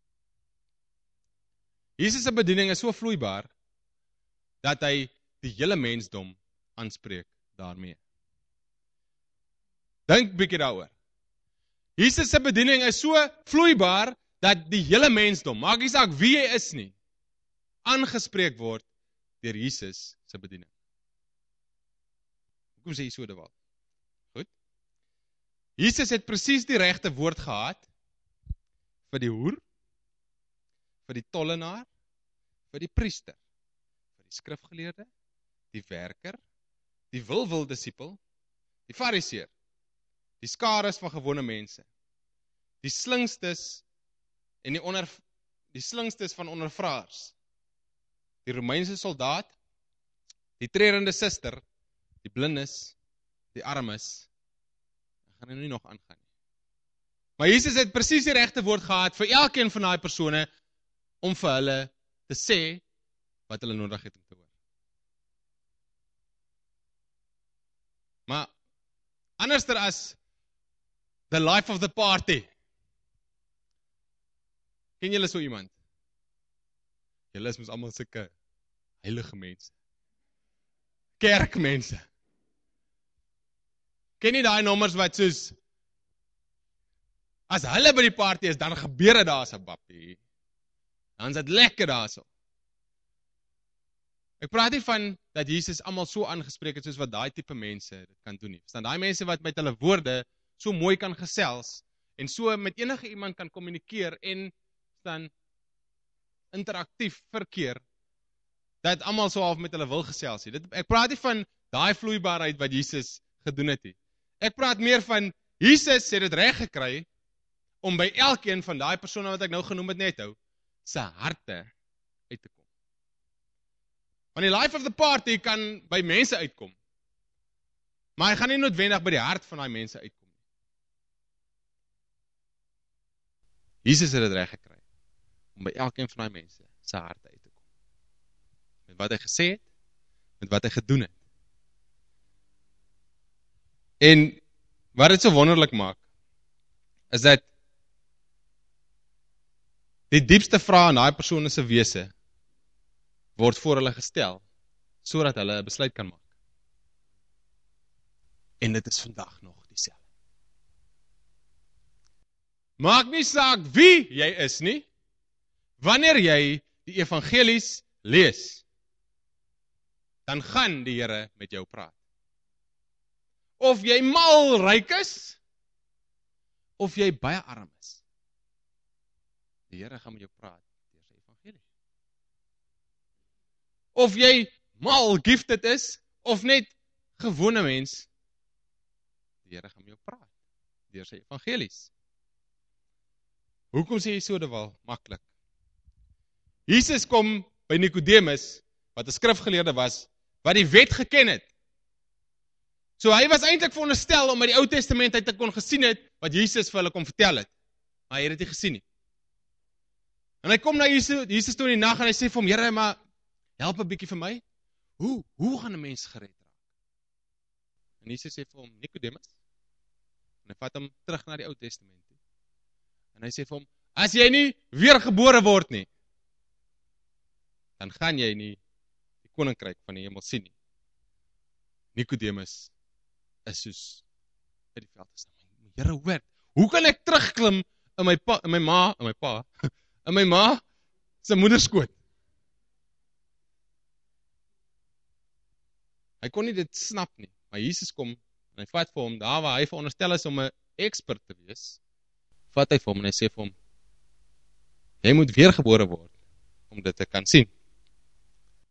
Jesus se bediening is so vloeibaar dat hy die hele mensdom aanspreek daarmee. Dink bietjie daaroor. Jesus se bediening is so vloeibaar dat die hele mensdom, maak nie saak wie jy is nie, aangespreek word deur Jesus se bediening. Hoekom sê jy so dit wel? Goed. Jesus het presies die regte woord gehad vir die hoer, vir die tollenaar, vir die priester, vir die skrifgeleerde, die werker, die wil disipel, die fariseer, die skares van gewone mense, die slingstes en die slingstes van ondervraers, die Romeinse soldaat, die treurende suster, die blindes, die armes, ek gaan nie nog aangaan nie. Maar Jesus het presies die regte woord gehad vir elkeen van daai persone om vir hulle te sê wat hulle nodig het om te hoor. Maar anderster as the life of the party. Ken julle so iemand? Julle is mos almal sulke heilige mense. Kerkmense. Ken jy daai nommers wat soos as hulle by die party is, dan gebeur dit daar so bappie. Dan is dit lekker daarso. Ek praat nie van dat Jesus almal so aangespreek het soos wat daai tipe mense dit kan doen nie. Verstaan, daai mense wat met hulle woorde so mooi kan gesels en so met enige iemand kan kommunikeer en dan interaktief verkeer dat almal so half met hulle wil gesels nie. Ek praat nie van daai vloeibaarheid wat Jesus gedoen het nie. Ek praat meer van Jesus het dit reg gekry om by elkeen van daai persone wat ek nou genoem het net hou, se harte uit te kom. Want die life of the party kan by mense uitkom. Maar hy gaan nie noodwendig by die hart van daai mense uitkom nie. Jesus het dit reg gekry om by elkeen van daai mense se harte uit te kom. Met wat hy gesê het, met wat hy gedoen het. En wat dit so wonderlik maak, is dat die diepste vrae in daai persone se wese word voor hulle gestel, sodat hulle 'n besluit kan maak. En dit is vandag nog dieselfde. Maak nie saak wie jy is nie, wanneer jy die evangelies lees, dan gaan die Here met jou praat. Of jy mal ryk is, of jy baie arm is. Die Here gaan met jou praat deur sy evangelie. Of jy mal gifted is, of net gewone mens, die Here gaan met jou praat deur sy evangelies. Hoekom sê jy so dit wel maklik? Jesus kom by Nikodemus, wat 'n skrifgeleerde was, wat die wet geken het. So hy was eintlik veronderstel om uit die Ou Testament uit te kon gesien het wat Jesus vir hulle kom vertel het. Maar hy het dit nie gesien nie. En hy kom na Jesus toe in die nag en hy sê vir hom, Here, maar help 'n bietjie vir my. Hoe gaan 'n mens gered raak? En Jesus sê vir hom, Nikodemus. En hy vat hom terug na die Ou Testament toe. En hy sê vir hom, as jy nie weergebore word nie, dan gaan jy nie die koninkryk van die hemel sien nie. Nikodemus is soos uit die veld gestaan. Here, hoor, hoe kan ek terugklim in my ma se moederskoot? Hy kon nie dit snap nie, maar Jesus kom en hy vat vir hom, daar waar hy veronderstel is om 'n ekspert te wees, vat hy vir hom en hy sê vir hom, jy moet weergebore word om dit te kan sien.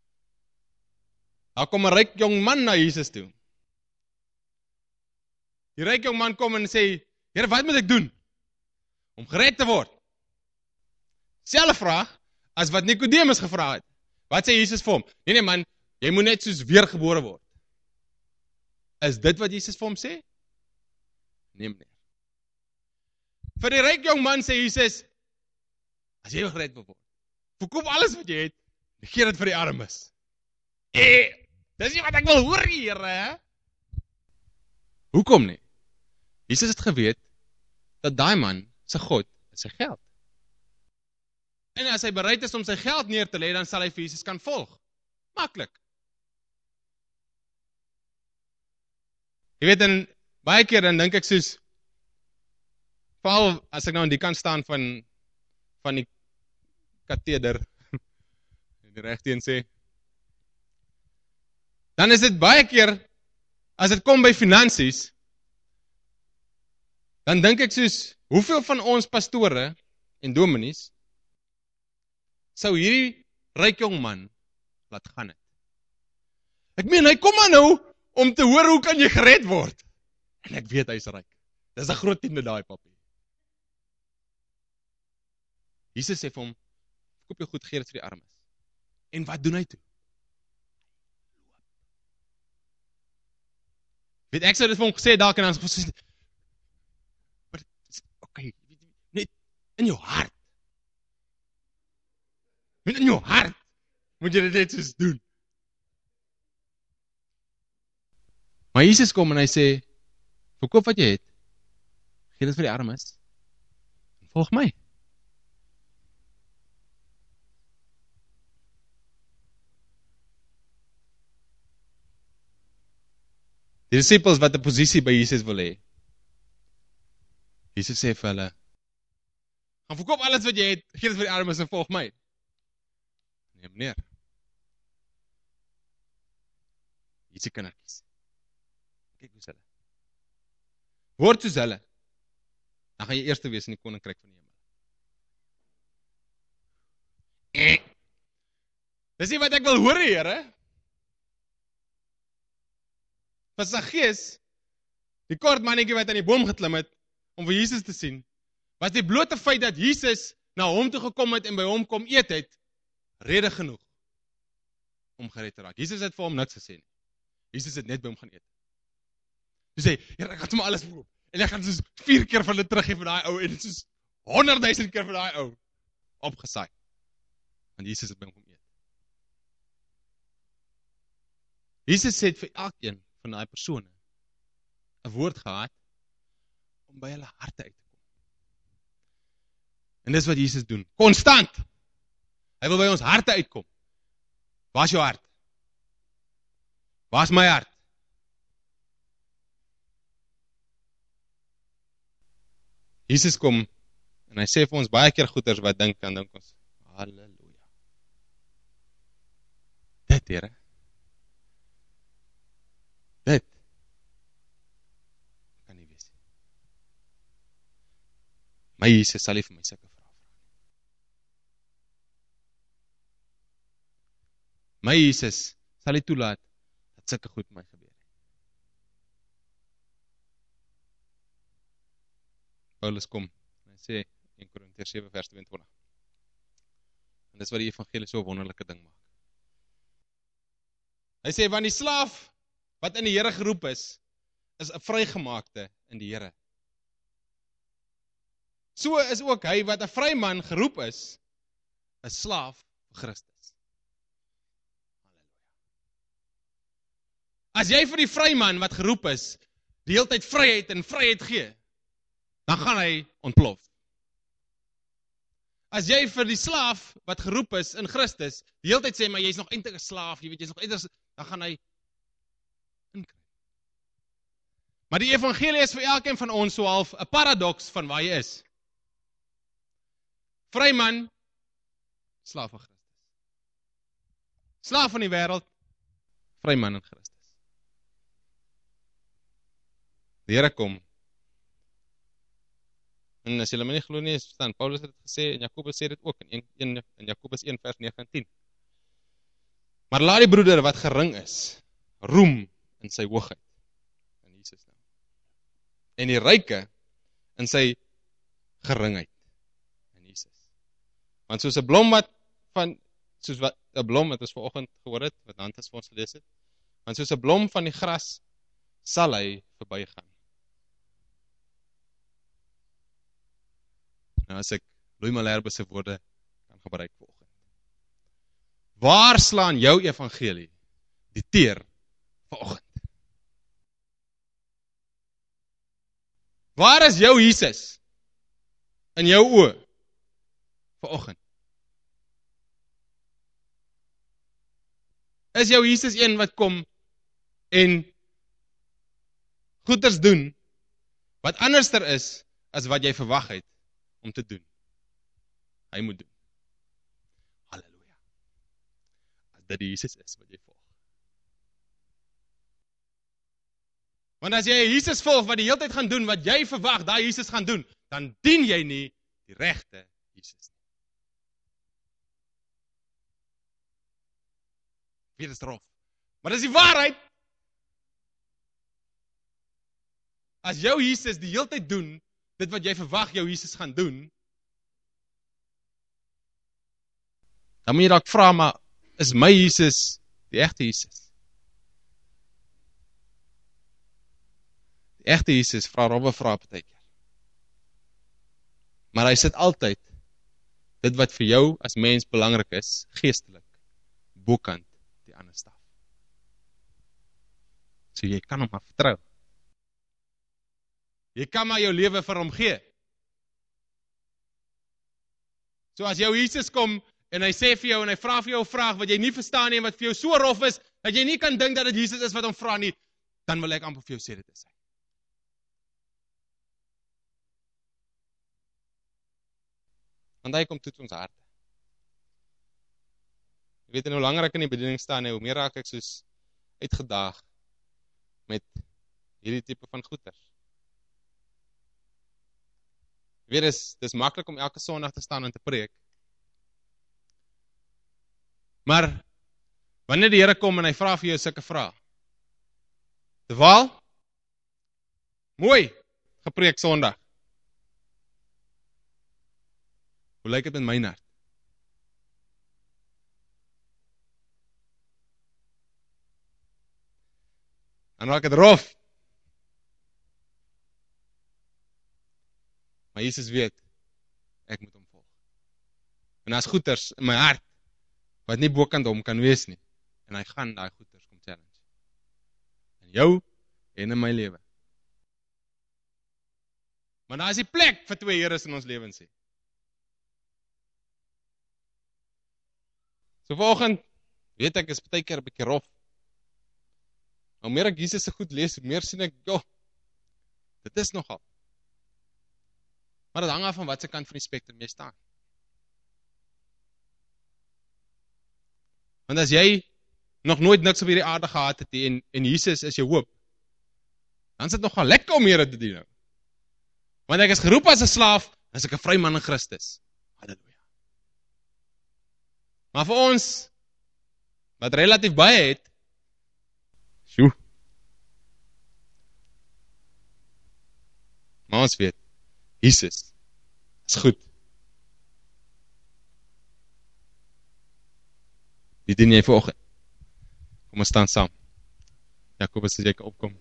Daar kom 'n ryk jong man na Jesus toe. Die ryk jong man kom en sê, Here, wat moet ek doen om gered te word? Selfe vraag as wat Nikodemus gevra het. Wat sê Jesus vir hom? Nee man, jy moet net soos weergebore word. Is dit wat Jesus vir hom sê? Nee meneer. Vir die ryk jong man sê Jesus, as jy gered wil word, verkoop alles wat jy het, en gee dit vir die armes. Dis nie wat ek wil hoor, Here. Hoekom nie? Jesus het geweet, dat daai man sy God is sy geld. En as hy bereid is om sy geld neer te lê, dan sal hy vir Jesus kan volg. Maklik. Jy weet, en baie keer dan dink ek soos, veral as ek nou aan die kant staan van die kateder, die regteen sê, dan is dit baie keer, as dit kom by finansies, dan dink ek soos, hoeveel van ons pastore en dominees sou hierdie ryk jong man laat gaan het. Ek meen, hy kom maar nou om te hoor hoe kan jy gered word. En ek weet hy is ryk. Dis 'n groot tiende daai papie. Jesus sê vir hom, koop jou goed, gee dit vir die armes. En wat doen hy toe? Weet ek sou dit vir hom gesê dalk en dan gesê, okay, net in jou hart. Net in jou hart moet jy dit net soos doen. Maar Jesus kom en hy sê, verkoop wat jy het, gee dit vir die armes, en volg my. Die disciples wat 'n posisie by Jesus wil hê. Jesus sê vir hulle, gaan verkoop alles wat jy het, gee dit vir die armes en volg my. Nee meneer. Hier is die kindertjies. Kyk hoe is hulle. Word soos hulle. Dan gaan jy eerste wees in die koninkryk van die hemel. Dis nie wat ek wil hoor, Here. Vir Saggeus, die kort mannetjie wat aan die boom geklim het, om vir Jesus te sien, was die blote feit dat Jesus na hom toe gekom het en by hom kom eet het, rede genoeg om gered te raak. Jesus het vir hom niks gesê nie. Jesus het net by hom gaan eet. Hy sê, Here, ek gaan sommer alles verkoop. En ek gaan soos 4 keer van dit teruggee vir daai ou en dit soos 100,000 keer vir daai ou opgesaai. Want Jesus het by hom kom eet. Jesus het vir elkeen van daai persone 'n woord gehad om by hulle harte uit te kom. En dis wat Jesus doen. Konstant. Hy wil by ons harte uitkom. Waar is jou hart? Waar is my hart? Jesus kom en hy sê vir ons baie keer goeders wat dink ons, halleluja. Dit, Here. Dit kan nie wees. My Jesus sal nie vir my sulke vrae vra. My Jesus sal nie toelaat dat sulke goed my gebeur. Paulus kom en hy sê in Korintiërs 7 vers 22. En dis wat die evangelie so 'n wonderlike ding maak. Hy sê, want die slaaf wat in die Here geroep is 'n vrygemaakte in die Here. So is ook hy wat 'n vryman geroep is 'n slaaf vir Christus. Halleluja. As jy vir die vryman wat geroep is, die hele tyd vryheid en vryheid gee, dan gaan hy ontplof. As jy vir die slaaf wat geroep is in Christus, die hele tyd sê, maar jy's nog eintlik 'n slaaf, jy weet, jy's nog eintlik, dan gaan hy inkry. Maar die evangelie is vir elkeen van ons so half 'n paradoks van waar jy is. Vryman, slaaf van Christus. Slaaf van die wêreld, vryman in Christus. Die Here kom. En as julle my nie glo nie, staan Paulus het dit gesê en Jakobus sê dit ook in Jakobus 1 vers 9 en 10. Maar laat die broeder wat gering is, roem in sy hoogheid in Jesus naam. en die ryke in sy geringheid in Jesus. Want soos 'n blom soos wat 'n blom wat ons vanoggend gehoor het, wat Nantes vir ons gelees het, want soos 'n blom van die gras sal hy verbygaan. Nou as ek Louis Malherbe se woorde kan gebruik vanoggend. Waar slaan jou evangelie die teer vanoggend? Waar is jou Jesus in jou oë vanoggend? Is jou Jesus een wat kom en goeders doen wat anderster is as wat jy verwag het om te doen? Hy moet doen. Halleluja. As dit die Jesus is wat jy volg. Want as jy Jesus volg wat die hele tyd gaan doen wat jy verwag daai Jesus gaan doen, dan dien jy nie die regte Jesus nie. Dit is rof. Maar dis die waarheid. As jou Jesus die hele tyd doen dit wat jy verwag jou Jesus gaan doen, dan moet jy dalk vra, maar is my Jesus die egte Jesus? Die egte Jesus vra Robbe vra partykeer. Maar hy sit altyd dit wat vir jou as mens belangrik is, geestelik, bokant die ander staf. So jy kan hom maar vertrou. Jy kan maar jou lewe vir hom gee. So as jou Jesus kom en hy sê vir jou en hy vra vir jou 'n vraag wat jy nie verstaan nie en wat vir jou so rof is dat jy nie kan dink dat dit Jesus is wat hom vra nie, dan wil ek amper vir jou sê dit is hy. Want hy kom toets ons harte. Jy weet, en hoe langer ek in die bediening staan, hoe meer raak ek soos uitgedaag met hierdie tipe van goeters. Jy weet, dis maklik om elke Sondag te staan en te preek. Maar, wanneer die Here kom en hy vra vir jou sulke vrae, De Waal, mooi gepreek Sondag. Hoe lyk dit met my hart? Dan raak dit rof. Maar Jesus weet, ek moet hom volg. En as goeters in my hart, wat nie bokant hom kan wees nie, en hy gaan daai goeters kom challenge. In jou en in my lewe. Maar daar is die plek vir twee Heres in ons lewens sê. So vanoggend, weet ek, is partykeer 'n bietjie rof. Hoe meer ek Jesus se goed lees, hoe meer sien ek, dit is nogal. Maar dit hang af van wat se kant van die spektrum jy staan. Want as jy nog nooit niks op hierdie aarde gehad het en Jesus is jou hoop, dan is dit nogal lekker om Here te dien nou. Want ek is geroep as 'n slaaf, as ek 'n vry man in Christus. Halleluja. Maar vir ons, wat relatief baie het, maar ons weet, Jesus is goed. Wie dien jy vanoggend? Kom ons staan saam. Jakobus, as jy kan opkom.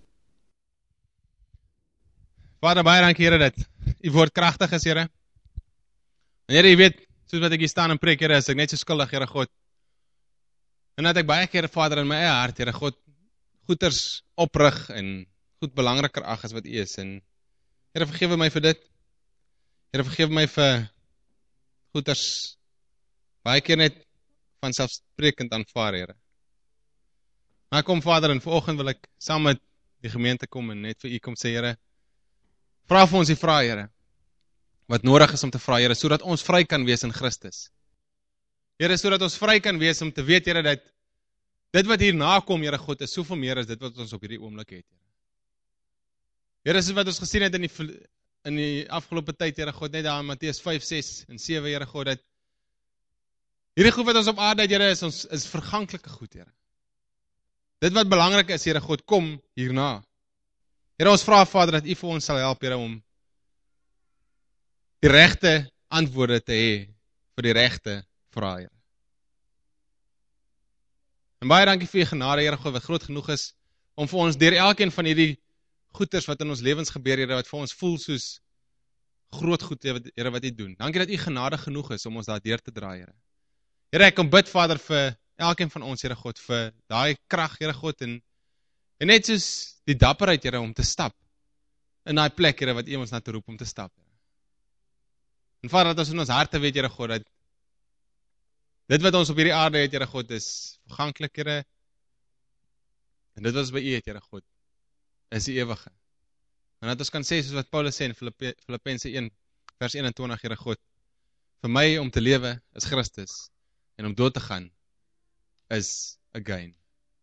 Vader, baie dankie Here dat U woord kragtig is, Here. En Here, U weet, soos wat ek hier staan en preek, Here, is ek net so skuldig, Here God. En dat ek baie keer, Vader, in my eie hart, Here God, goeters oprig en goed belangriker ag as wat U is. En Here, vergewe my vir dit. Here, vergewe my vir goeters baie keer net van selfsprekend aanvaar, Here. Maar kom, Vader, en vanoggend wil ek saam met die gemeente kom en net vir U kom sê, Here, vra vir ons die vrae, Here, wat nodig is om te vra, Here, sodat ons vry kan wees in Christus. Here, sodat ons vry kan wees om te weet, Here, dat dit wat hierna kom, Here God, is soveel meer as dit wat ons op hierdie oomblik het, Here. Here, soos wat ons gesien het in die afgelope tyd, Here God, net daar in Matteus 5, 6 en 7, Here God, dat hierdie goed wat ons op aarde het, Here, is verganklike goed, Here. Dit wat belangrik is, Here God, kom hierna. Here, ons vra Vader dat U vir ons sal help, Here, om die regte antwoorde te hê vir die regte vrae, Here. En baie dankie vir U genade, Here God, wat groot genoeg is om vir ons deur elkeen van hierdie goeters wat in ons lewens gebeur, Here, wat vir ons voel soos groot goed, Here, wat U doen. Dankie dat U genade genoeg is om ons daar deur te draai, Here. Here, ek kom bid, Vader, vir elkeen van ons, Here God, vir daai krag, Here God, en net soos die dapperheid, Here, om te stap in daai plek, Here, wat U ons na toe roep om te stap. En Vader, dat ons in ons harte weet, Here God, dat dit wat ons op hierdie aarde het, Here God, is verganklik, Here, en dit wat ons by U het, Here God, is die ewige. En dat ons kan sê, soos wat Paulus sê in Filippense 1, vers 21, Here God, vir my om te lewe is Christus, en om dood te gaan is a gain.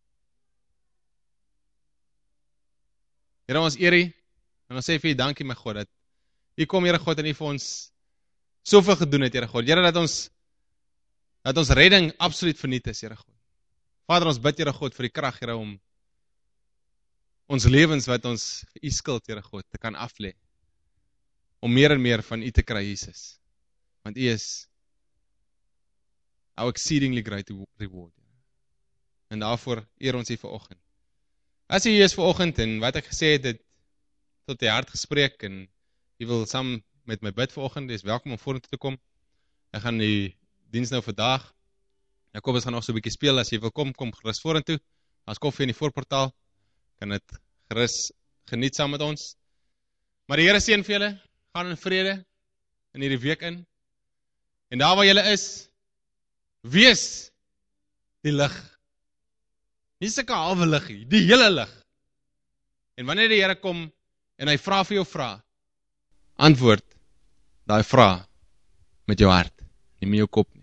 Here, ons eer U, en ons sê vir U dankie, my God, dat U kom, Here God, en U vir ons soveel gedoen het, Here God. Here, dat ons redding absoluut verniet is, Here God. Vader, ons bid, Here God, vir die krag, Here, om ons lewens wat ons vir U skuld, Here God, te kan aflê, om meer en meer van U te kry, Jesus. Want U is our exceedingly great reward. En daarvoor eer ons U vanoggend. As U hier is vanoggend, en wat ek gesê het, het tot die hart gespreek, en U wil saam met my bid vanoggend, is welkom om vorentoe te kom. Ek gaan die diens nou vandag, Jakobus gaan nog so 'n bietjie speel, as jy wil kom gerus vorentoe, as koffie in die voorportaal, kan dit gerus geniet saam met ons. Maar die Here seën vir julle, gaan in vrede, in hierdie week in, en daar waar julle is, wees die lig, nie sulke halwe lig nie, die hele lig, en wanneer die Here kom, en hy vra vir jou vrae, antwoord daai vraag met jou hart, nie met jou kop nie.